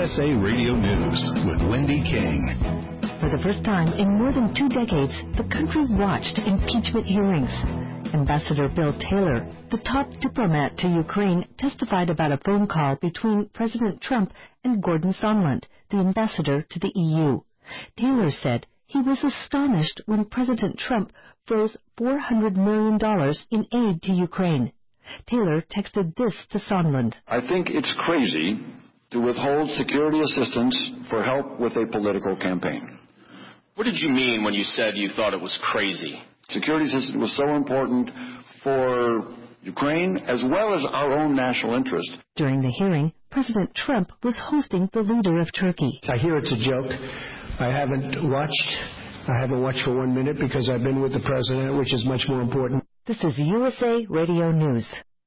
USA Radio News with Wendy King. For the first time in more than 2 decades, the country watched impeachment hearings. Ambassador Bill Taylor, the top diplomat to Ukraine, testified about a phone call between President Trump and Gordon Sondland, the ambassador to the EU. Taylor said he was astonished when President Trump froze $400 million in aid to Ukraine. Taylor texted this to Sondland. I think it's crazy to withhold security assistance for help with a political campaign. What did you mean when you said you thought it was crazy? Security assistance was so important for Ukraine as well as our own national interest. During the hearing, President Trump was hosting the leader of Turkey. I hear it's a joke. I haven't watched for 1 minute because I've been with the president, which is much more important. This is USA Radio News.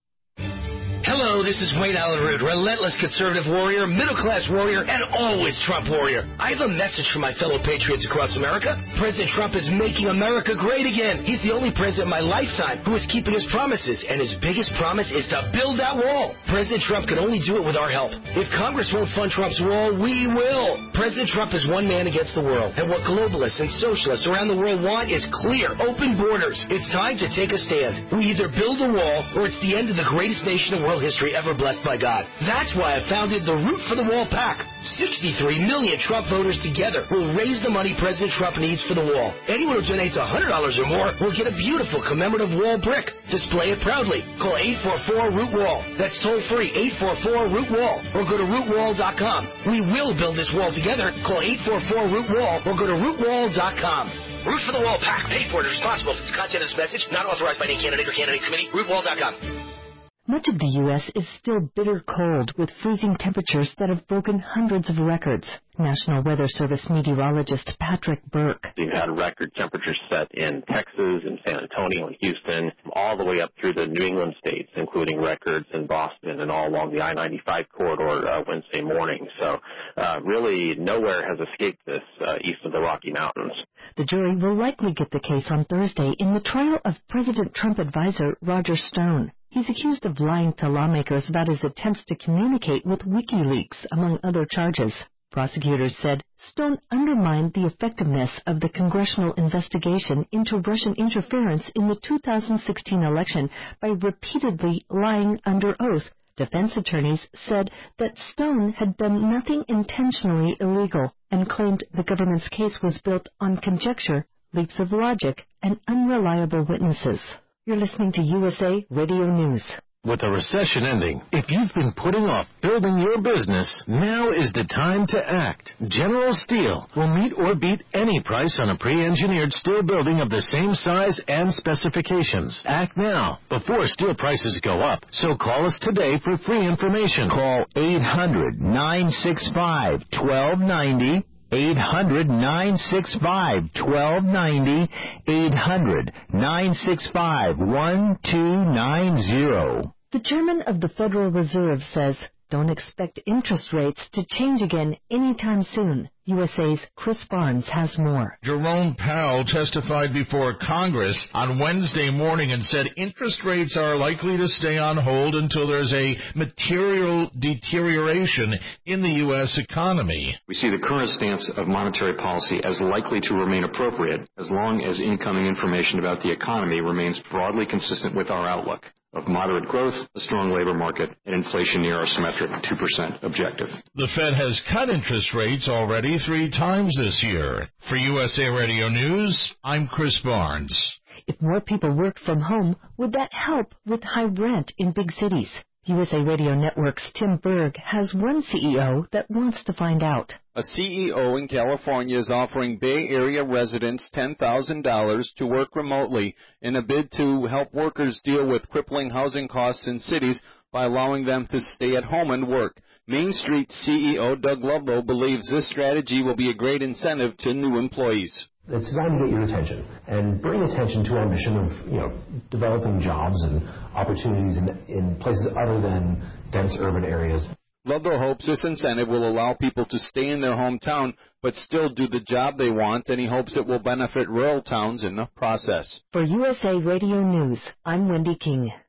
Hello, this is Wayne Allyn Root, relentless conservative warrior, middle-class warrior, and always Trump warrior. I have a message for my fellow patriots across America. President Trump is making America great again. He's the only president in my lifetime who is keeping his promises, and his biggest promise is to build that wall. President Trump can only do it with our help. If Congress won't fund Trump's wall, we will. President Trump is one man against the world, and what globalists and socialists around the world want is clear, open borders. It's time to take a stand. We either build a wall, or it's the end of the greatest nation in world history ever blessed by God. That's why I founded the Root for the Wall PAC. 63 million Trump voters together will raise the money President Trump needs for the wall. Anyone who donates $100 or more will get a beautiful commemorative wall brick. Display it proudly. Call 844-ROOT-WALL. That's toll-free, 844-ROOT-WALL. Or go to rootwall.com. We will build this wall together. Call 844-ROOT-WALL or go to rootwall.com. Root for the Wall PAC. Paid for and responsible for the content of this message. Not authorized by any candidate or candidates committee. Rootwall.com. Much of the U.S. is still bitter cold with freezing temperatures that have broken hundreds of records. National Weather Service meteorologist Patrick Burke. We've had record temperatures set in Texas, in San Antonio, and Houston, all the way up through the New England states, including records in Boston and all along the I-95 corridor Wednesday morning. So really nowhere has escaped this east of the Rocky Mountains. The jury will likely get the case on Thursday in the trial of President Trump advisor Roger Stone. He's accused of lying to lawmakers about his attempts to communicate with WikiLeaks, among other charges. Prosecutors said Stone undermined the effectiveness of the congressional investigation into Russian interference in the 2016 election by repeatedly lying under oath. Defense attorneys said that Stone had done nothing intentionally illegal and claimed the government's case was built on conjecture, leaps of logic, and unreliable witnesses. You're listening to USA Radio News. With the recession ending, if you've been putting off building your business, now is the time to act. General Steel will meet or beat any price on a pre-engineered steel building of the same size and specifications. Act now, before steel prices go up. So call us today for free information. Call 800-965-1290. 800-965-1290, 800-965-1290. The chairman of the Federal Reserve says, don't expect interest rates to change again anytime soon. USA's Chris Barnes has more. Jerome Powell testified before Congress on Wednesday morning and said interest rates are likely to stay on hold until there's a material deterioration in the U.S. economy. We see the current stance of monetary policy as likely to remain appropriate as long as incoming information about the economy remains broadly consistent with our outlook of moderate growth, a strong labor market, and inflation near our symmetric 2% objective. The Fed has cut interest rates already 3 times this year. For USA Radio News, I'm Chris Barnes. If more people worked from home, would that help with high rent in big cities? USA Radio Network's Tim Berg has one CEO that wants to find out. A CEO in California is offering Bay Area residents $10,000 to work remotely in a bid to help workers deal with crippling housing costs in cities by allowing them to stay at home and work. Main Street CEO Doug Ludlow believes this strategy will be a great incentive to new employees. It's designed to get your attention and bring attention to our mission of, developing jobs and opportunities in places other than dense urban areas. Ludlow hopes this incentive will allow people to stay in their hometown but still do the job they want, and he hopes it will benefit rural towns in the process. For USA Radio News, I'm Wendy King.